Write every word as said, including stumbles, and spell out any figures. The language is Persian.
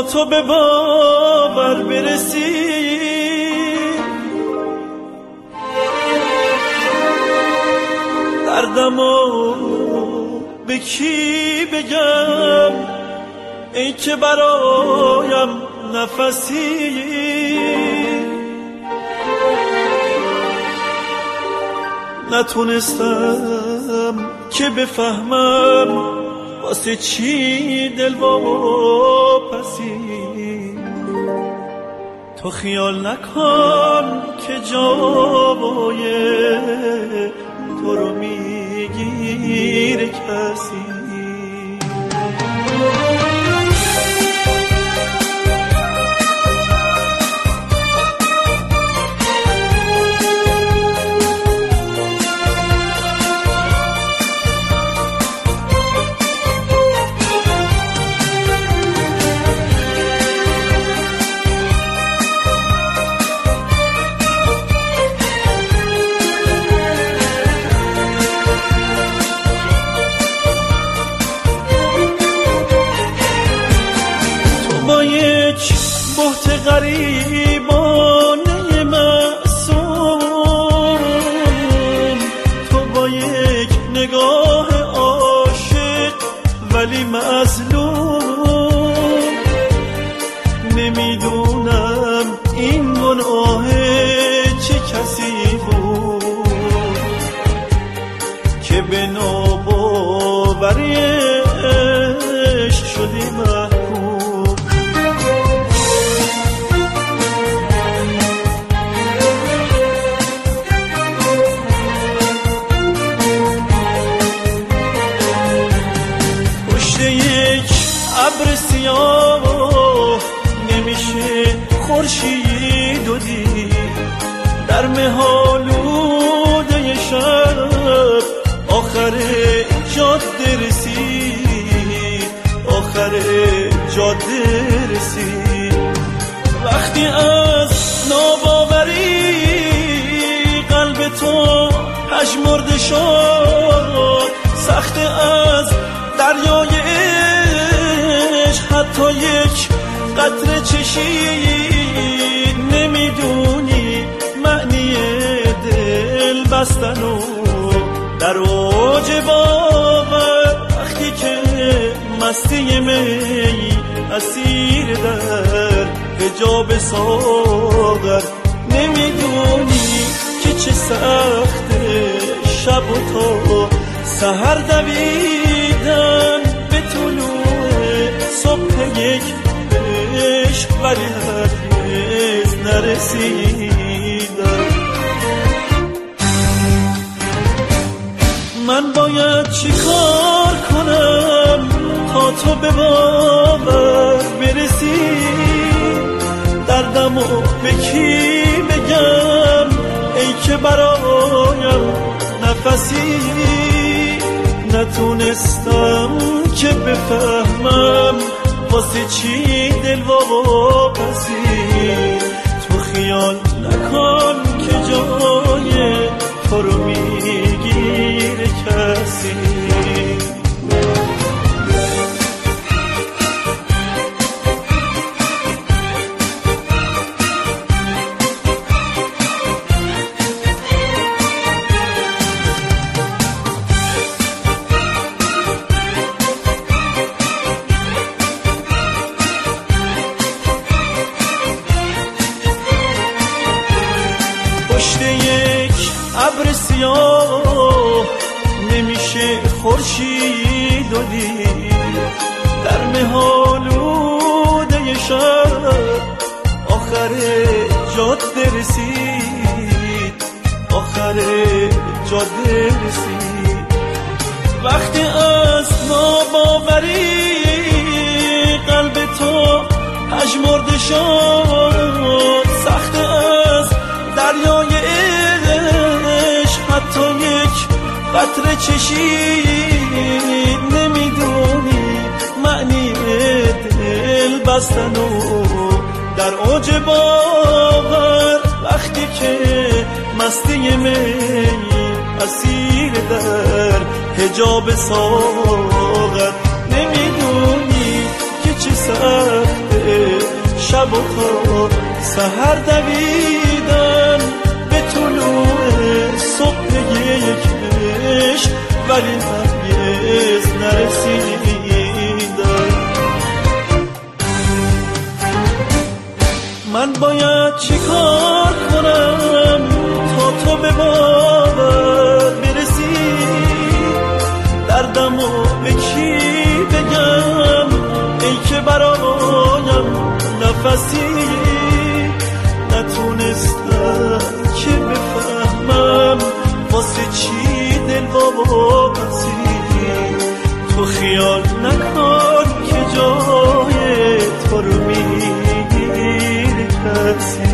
تو به باور برسی دردمو به کی بگم ای که برایم نفسی نتونستم که بفهمم واسه چی دل واپسی تو خیال نکن که جای تو رو میگیره کسی بهت غریبانه معصوم تو با یک نگاه عاشق ولی مظلوم نمیدونم این گناه چه کسی بود که به ناباوری عشق شدی محکوم ابر سیاه نمیشه خورشید و دید در مهالوده شب آخر جاده رسید آخر جاده رسید وقتی از ناباوری قلب تو پژمرده شد سخت از دریای حتی یک قطره چشید نمیدونی معنی دل بستن و در اوج باور وقتی که مستی می اسیر در حجاب ساغر نمیدونی که چه سخته شب و تا سحر دویدن به طلوع صبح یک عشق ولی هرگز نرسیدم من باید چی کار کنم تا تو به باور برسی دردمو به کی بگم ای که برایم نفسی نتونستم که بفهمم واسه چی دل واپسی تو خیال نکن که جای تو رو میگیره کسی پشت یک ابر سیاه نمیشه خورشید و دید در مهالوده شب آخر جاده رسید آخر جاده رسید وقتی از ناباوری قلب تو پژمرده شد سخت از دریای عشق حتی یک قطره چشید نمیدونی معنی دل بستن و در اوج باور وقتی که مستی می اسیر در حجاب ساغر نمیدونی که چه سخته شب و تا سحر دویدن به طلوع صبح یک عشق، ولی هرگز نرسیدن. من باید چی کار کنم تا تو به باور برسی؟ دردم و به کی بگم ای که برایم نفسی؟ نتونستم که بفهمم واسه چی دل وابستی. تو خیال نکن که جای تو رو میگیری کسی.